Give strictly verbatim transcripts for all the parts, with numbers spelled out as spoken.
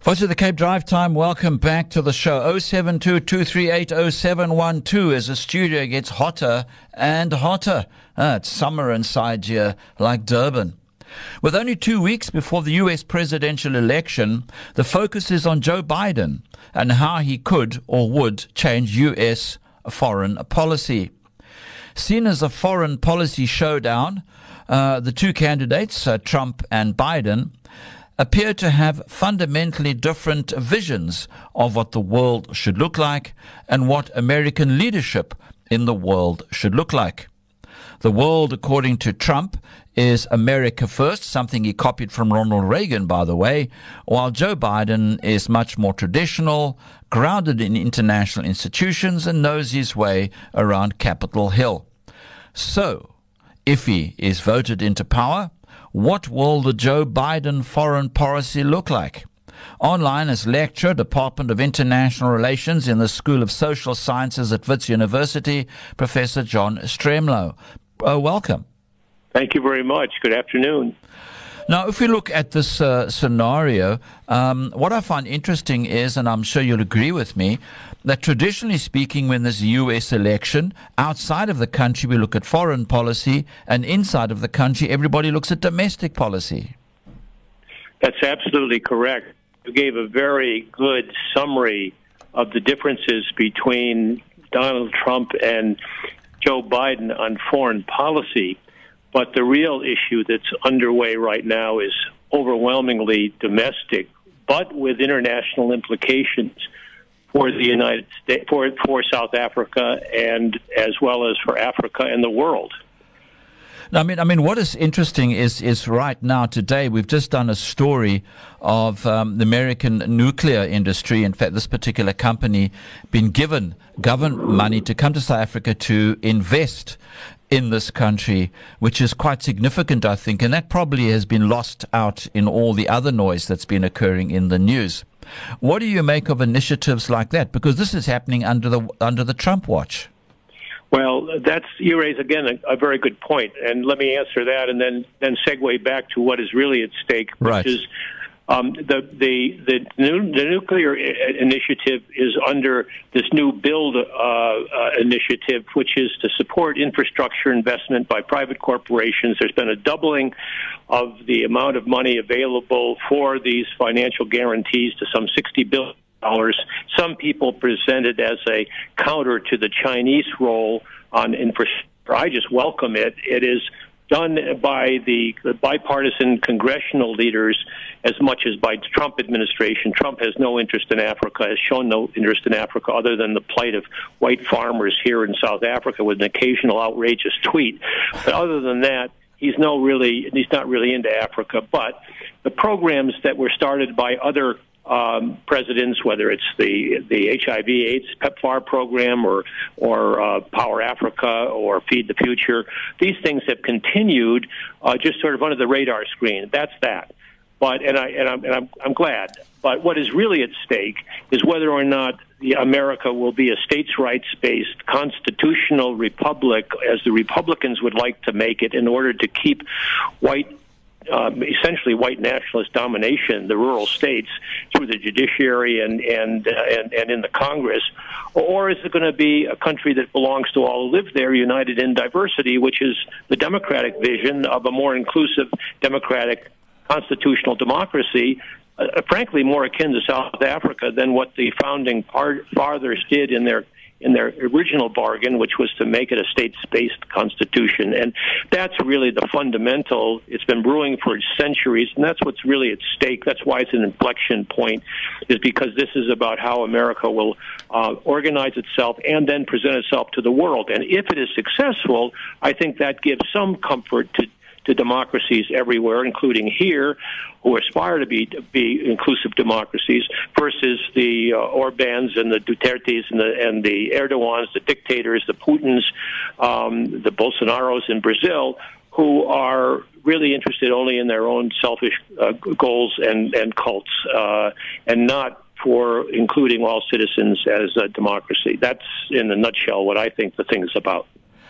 What's the Cape Drive time? Welcome back to the show. oh seven two, two three eight, oh seven one two as the studio gets hotter and hotter. Ah, it's summer inside here like Durban. With only two weeks before the U S presidential election, the focus is on Joe Biden and how he could or would change U S foreign policy. Seen as a foreign policy showdown, uh, the two candidates, uh, Trump and Biden, appear to have fundamentally different visions of what the world should look like and what American leadership in the world should look like. The world, according to Trump, is America first, something he copied from Ronald Reagan, by the way, while Joe Biden is much more traditional, grounded in international institutions, and knows his way around Capitol Hill. So, if he is voted into power, what will the Joe Biden foreign policy look like? Online as lecturer, Department of International Relations in the School of Social Sciences at Wits University, Professor John Stremlow. Uh, welcome. Thank you very much. Good afternoon. Now, if we look at this uh, scenario, um, what I find interesting is, and I'm sure you'll agree with me, that traditionally speaking, when there's a U S election, outside of the country we look at foreign policy, and inside of the country everybody looks at domestic policy. That's absolutely correct. You gave a very good summary of the differences between Donald Trump and Joe Biden on foreign policy. But the real issue that's underway right now is overwhelmingly domestic, but with international implications for the United States, for, for South Africa, and as well as for Africa and the world. I mean, I mean, what is interesting is, is right now, today, we've just done a story of um, the American nuclear industry. In fact, this particular company been given government money to come to South Africa to invest in this country, which is quite significant, I think, and that probably has been lost out in all the other noise that's been occurring in the news. What do you make of initiatives like that? Because this is happening under the under the Trump watch. Well, that's you raise again a, a very good point, and let me answer that, and then then segue back to what is really at stake, which right. is um, the the the, new, the nuclear I- initiative is under this new build uh, uh, initiative, which is to support infrastructure investment by private corporations. There's been a doubling of the amount of money available for these financial guarantees to some sixty billion dollars. Some people present it as a counter to the Chinese role on infrastructure. I just welcome it. It is done by the, the bipartisan congressional leaders as much as by the Trump administration. Trump has no interest in Africa, has shown no interest in Africa other than the plight of white farmers here in South Africa with an occasional outrageous tweet. But other than that, he's no really he's not really into Africa. But the programs that were started by other Um, presidents, whether it's the the H I V AIDS PEPFAR program or or uh, Power Africa or Feed the Future, these things have continued uh, just sort of under the radar screen. That's that. But and I and I'm and I'm, I'm glad. But what is really at stake is whether or not the America will be a states' rights-based constitutional republic, as the Republicans would like to make it, in order to keep white. Um, essentially white nationalist domination, the rural states, through the judiciary and and, uh, and and in the Congress, or is it going to be a country that belongs to all who live there, united in diversity, which is the democratic vision of a more inclusive, democratic, constitutional democracy, uh, frankly more akin to South Africa than what the founding par- fathers did in their in their original bargain, which was to make it a states-based constitution. And that's really the fundamental. It's been brewing for centuries, and that's what's really at stake. That's why it's an inflection point, is because this is about how America will uh, organize itself and then present itself to the world. And if it is successful, I think that gives some comfort to to democracies everywhere, including here, who aspire to be to be inclusive democracies, versus the uh, Orbans and the Dutertes and the and the Erdogans, the dictators, the Putins, um, the Bolsonaros in Brazil, who are really interested only in their own selfish uh, goals and and cults, uh, and not for including all citizens as a democracy. That's, in a nutshell, what I think the thing is about.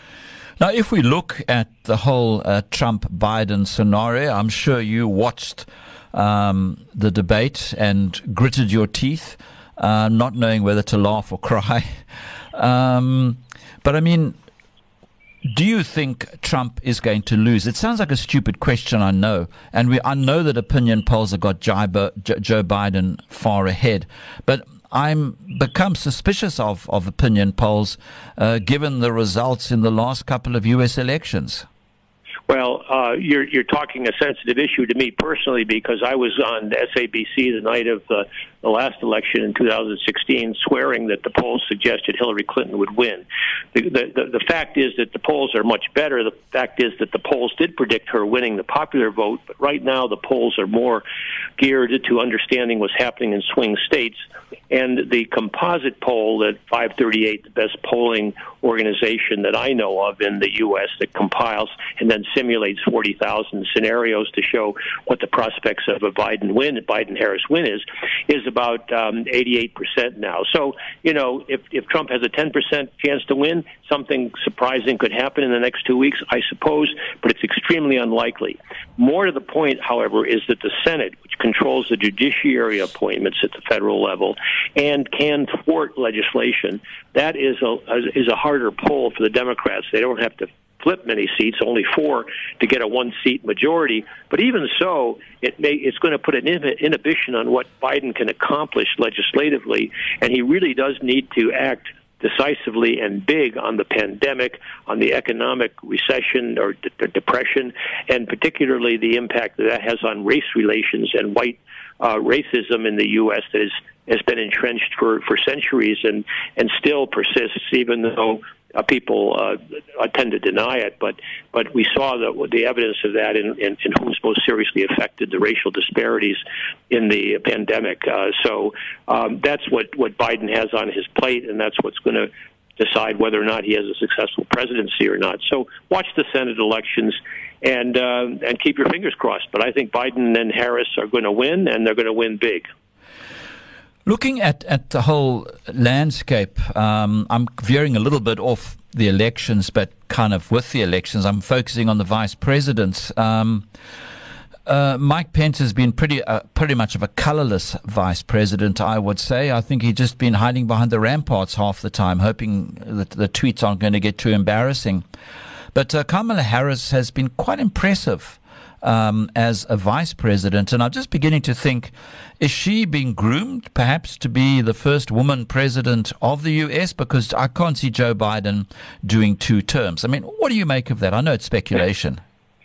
Now, if we look at the whole uh, Trump-Biden scenario, I'm sure you watched um, the debate and gritted your teeth, uh, not knowing whether to laugh or cry. Um, but I mean, do you think Trump is going to lose? It sounds like a stupid question, I know. And we, I know that opinion polls have got Joe Biden far ahead. But I'm become suspicious of, of opinion polls, uh, given the results in the last couple of U S elections. Well, uh, you're you're talking a sensitive issue to me personally, because I was on S A B C the night of uh, the last election in two thousand sixteen, swearing that the polls suggested Hillary Clinton would win. The, the, the, the fact is that the polls are much better. The fact is that the polls did predict her winning the popular vote, but right now the polls are more geared to understanding what's happening in swing states. And the composite poll that five thirty-eight, the best polling organization that I know of in the U S, that compiles and then simulates forty thousand scenarios to show what the prospects of a Biden win, a Biden-Harris win is, is about um, eighty-eight percent now. So, you know, if, if Trump has a ten percent chance to win, something surprising could happen in the next two weeks, I suppose, but it's extremely unlikely. More to the point, however, is that the Senate, which controls the judiciary appointments at the federal level and can thwart legislation, that is a, is a harder pull for the Democrats. They don't have to flip many seats, only four to get a one-seat majority. But even so, it may, it's going to put an inhibition on what Biden can accomplish legislatively, and he really does need to act decisively and big on the pandemic, on the economic recession or de- depression, and particularly the impact that that has on race relations and white uh, racism in the U S that is, has been entrenched for, for centuries and, and still persists, even though Uh, people uh, tend to deny it, but but we saw the, the evidence of that in, in, in who's most seriously affected, the racial disparities in the pandemic. Uh, so um, that's what, what Biden has on his plate, and that's what's going to decide whether or not he has a successful presidency or not. So watch the Senate elections and uh, and keep your fingers crossed. But I think Biden and Harris are going to win, and they're going to win big. Looking at, at the whole landscape, um, I'm veering a little bit off the elections, but kind of with the elections, I'm focusing on the vice presidents. Um, uh, Mike Pence has been pretty uh, pretty much of a colorless vice president, I would say. I think he's just been hiding behind the ramparts half the time, hoping that the tweets aren't going to get too embarrassing. But uh, Kamala Harris has been quite impressive Um, as a vice president, and I'm just beginning to think, is she being groomed perhaps to be the first woman president of the U S? Because I can't see Joe Biden doing two terms. I mean, what do you make of that? I know it's speculation.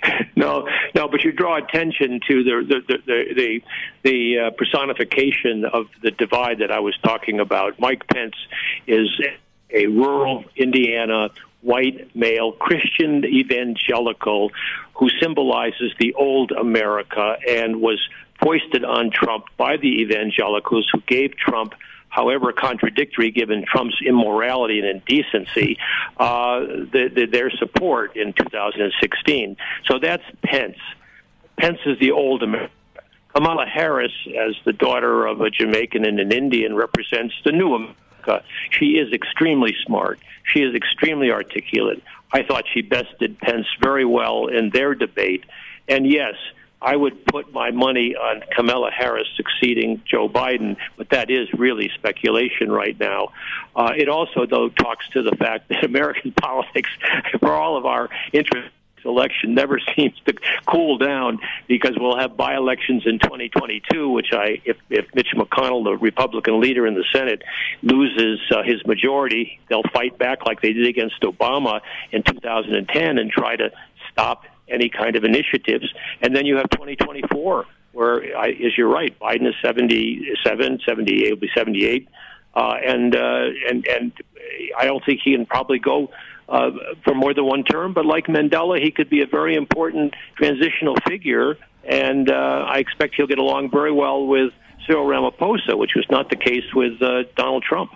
No, no, but you draw attention to the the the the, the uh, personification of the divide that I was talking about. Mike Pence is a rural Indiana white male Christian evangelical who symbolizes the old America and was foisted on Trump by the evangelicals who gave Trump, however contradictory given Trump's immorality and indecency, uh, the, the, their support in two thousand sixteen. So that's Pence. Pence is the old America. Kamala Harris, as the daughter of a Jamaican and an Indian, represents the new America. She is extremely smart. She is extremely articulate. I thought she bested Pence very well in their debate. And yes, I would put my money on Kamala Harris succeeding Joe Biden, but that is really speculation right now. Uh, it also, though, talks to the fact that American politics, for all of our interests, election never seems to cool down, because we'll have by-elections in twenty twenty-two, which I, if, if Mitch McConnell, the Republican leader in the Senate, loses uh, his majority, they'll fight back like they did against Obama in two thousand ten and try to stop any kind of initiatives. And then you have twenty twenty-four, where, I, as you're right, Biden is seventy-seven, seventy-eight, will be seventy-eight, uh, and uh, and and I don't think he can probably go Uh, for more than one term, but like Mandela, he could be a very important transitional figure, and uh, I expect he'll get along very well with Cyril Ramaphosa, which was not the case with uh, Donald Trump.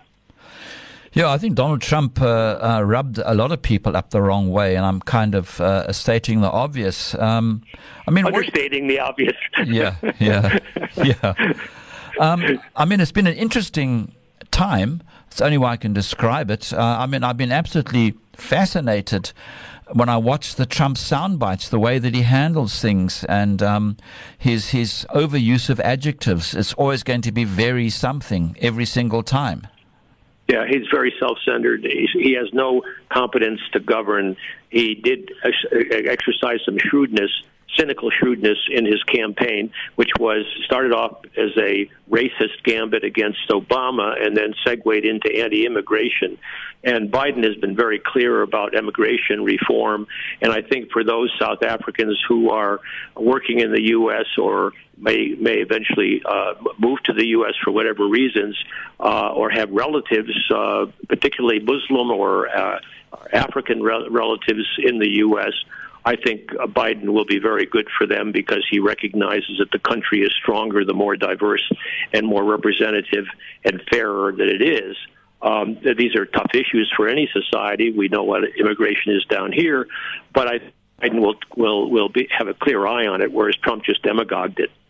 Yeah, I think Donald Trump uh, uh, rubbed a lot of people up the wrong way, and I'm kind of uh, stating the obvious. Um, I mean, understating what, the obvious. yeah, yeah, yeah. Um, I mean, it's been an interesting time. It's the only way I can describe it. Uh, I mean, I've been absolutely fascinated when I watch the Trump sound bites, the way that he handles things and um, his his overuse of adjectives, it's always going to be very something every single time. Yeah, he's very self-centered. He's, he has no competence to govern. He did ex- exercise some shrewdness, cynical shrewdness in his campaign, which was started off as a racist gambit against Obama and then segued into anti-immigration. And Biden has been very clear about immigration reform. And I think for those South Africans who are working in the U S or may may eventually uh, move to the U S for whatever reasons, uh, or have relatives, uh, particularly Muslim or uh, African re- relatives in the U S, I think uh, Biden will be very good for them because he recognizes that the country is stronger the more diverse and more representative and fairer that it is. Um, these are tough issues for any society. We know what immigration is down here, but I Biden will will will be, have a clear eye on it, whereas Trump just demagogued it.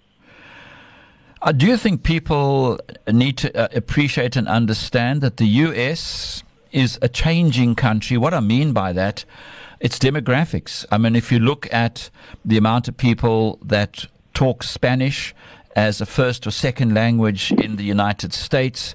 Uh, do you think people need to uh, appreciate and understand that the U S is a changing country? What I mean by that, it's demographics. I mean, if you look at the amount of people that talk Spanish as a first or second language in the United States,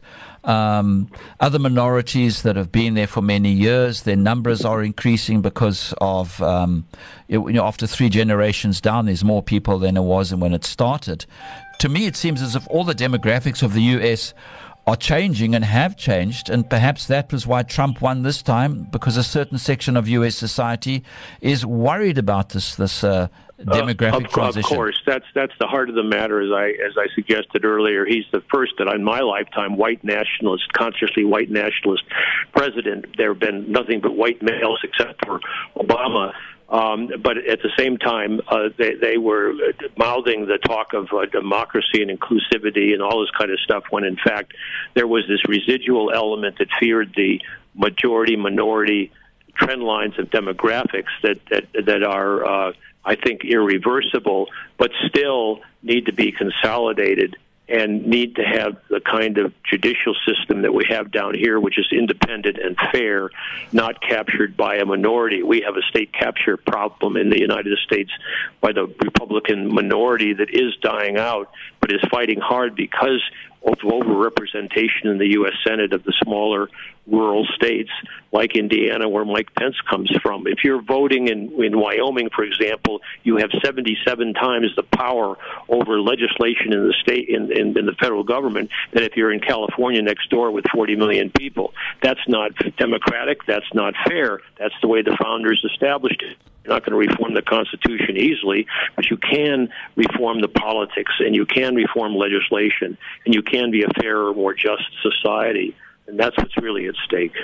um, other minorities that have been there for many years, their numbers are increasing because of, um, you know, after three generations down, there's more people than there was when it started. To me, it seems as if all the demographics of the U S are changing and have changed, and perhaps that was why Trump won this time, because a certain section of U S society is worried about this this uh, demographic uh, of, transition. Of course, that's that's the heart of the matter. As I as I suggested earlier, he's the first that in my lifetime white nationalist, consciously white nationalist president. There have been nothing but white males except for Obama. Um, but at the same time, uh, they, they were mouthing the talk of uh, democracy and inclusivity and all this kind of stuff when, in fact, there was this residual element that feared the majority-minority trend lines of demographics that, that, that are, uh, I think, irreversible, but still need to be consolidated and need to have the kind of judicial system that we have down here, which is independent and fair, not captured by a minority. We have a state capture problem in the United States by the Republican minority that is dying out, but is fighting hard because of overrepresentation in the U S Senate of the smaller rural states like Indiana, where Mike Pence comes from. If you're voting in, in Wyoming, for example, you have seventy-seven times the power over legislation in the state, in, in, in the federal government, than if you're in California next door with forty million people. That's not democratic. That's not fair. That's the way the founders established it. You're not going to reform the Constitution easily, but you can reform the politics, and you can reform legislation, and you can be a fairer, more just society. And that's what's really at stake.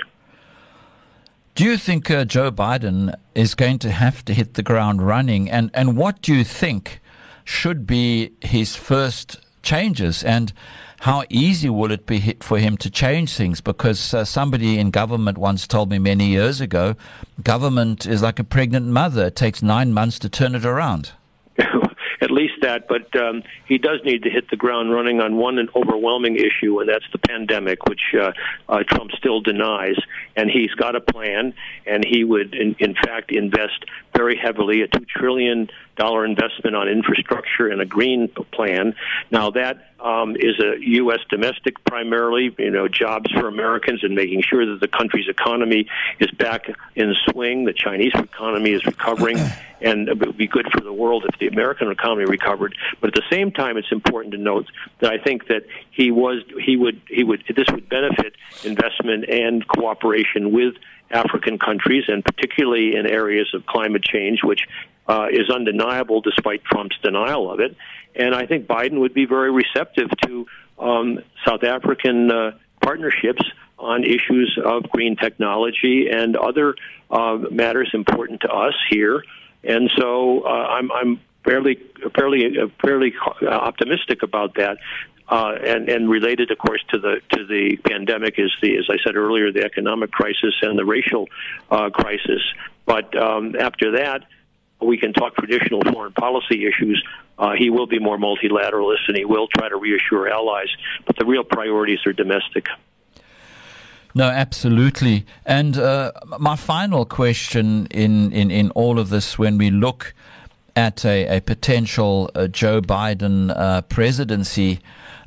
Do you think uh, Joe Biden is going to have to hit the ground running? And, and what do you think should be his first changes? And how easy will it be for him to change things? Because uh, somebody in government once told me many years ago, government is like a pregnant mother. It takes nine months to turn it around. At least that, but um, he does need to hit the ground running on one overwhelming issue, and that's the pandemic, which uh, uh, Trump still denies. And he's got a plan, and he would, in, in fact, invest very heavily, a two trillion dollars investment on infrastructure and a green plan. Now, that um, is a U S domestic primarily, you know, jobs for Americans and making sure that the country's economy is back in swing. The Chinese economy is recovering, and it would be good for the world if the American economy recovered. But at the same time, it's important to note that I think that he was, he would, he would, this would benefit investment and cooperation with African countries, and particularly in areas of climate change, which uh, is undeniable despite Trump's denial of it. And I think Biden would be very receptive to um, South African uh, partnerships on issues of green technology and other uh, matters important to us here. And so uh, I'm, I'm fairly, fairly, uh, fairly optimistic about that. Uh, and, and related, of course, to the to the pandemic is the, as I said earlier, the economic crisis and the racial uh, crisis. But um, after that, we can talk traditional foreign policy issues. Uh, he will be more multilateralist, and he will try to reassure allies. But the real priorities are domestic. No, absolutely. And uh, my final question in, in, in all of this, when we look at a, a potential uh, Joe Biden uh, presidency,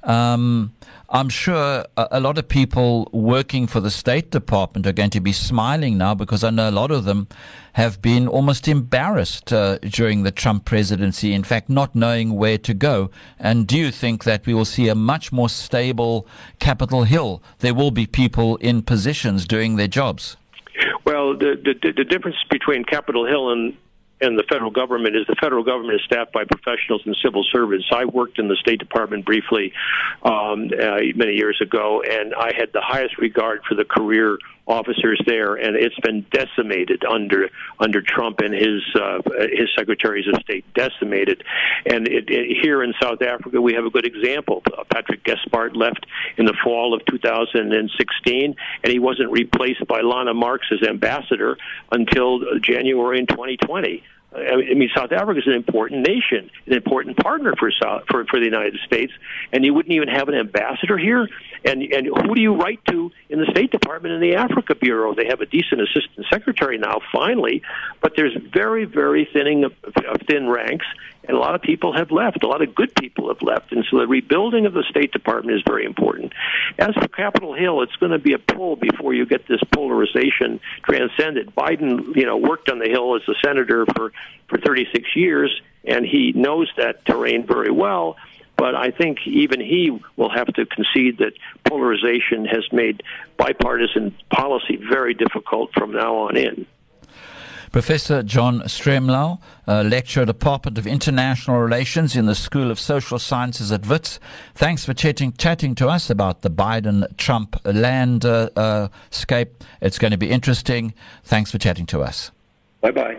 um, I'm sure a, a lot of people working for the State Department are going to be smiling now, because I know a lot of them have been almost embarrassed uh, during the Trump presidency, in fact, not knowing where to go. And do you think that we will see a much more stable Capitol Hill? There will be people in positions doing their jobs. Well, the the, the difference between Capitol Hill and and the federal government is the federal government is staffed by professionals and civil servants. I worked in the State Department briefly um, uh, many years ago, and I had the highest regard for the career officers there, and it's been decimated under under Trump and his uh, his secretaries of state, decimated. And it, it, here in South Africa, we have a good example. Uh, Patrick Gaspard left in the fall of two thousand sixteen, and he wasn't replaced by Lana Marks as ambassador until January in twenty twenty. I mean, South Africa is an important nation, an important partner for South, for for the United States, and you wouldn't even have an ambassador here. And and who do you write to in the State Department and the Africa Bureau? They have a decent assistant secretary now, finally, but there's very, very thinning of, of thin ranks, and a lot of people have left. A lot of good people have left, and so the rebuilding of the State Department is very important. As for Capitol Hill, it's going to be a pull before you get this polarization transcended. Biden, you know, worked on the Hill as a senator for for thirty-six years, and he knows that terrain very well. But I think even he will have to concede that polarization has made bipartisan policy very difficult from now on in. Professor John Stremlau, uh, lecturer, Department of International Relations in the School of Social Sciences at Wits. Thanks for chatting, chatting to us about the Biden-Trump landscape. Uh, uh, it's going to be interesting. Thanks for chatting to us. Bye-bye.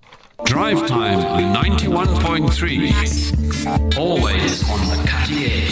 Drive Time on ninety-one point three. Always on the cutting edge.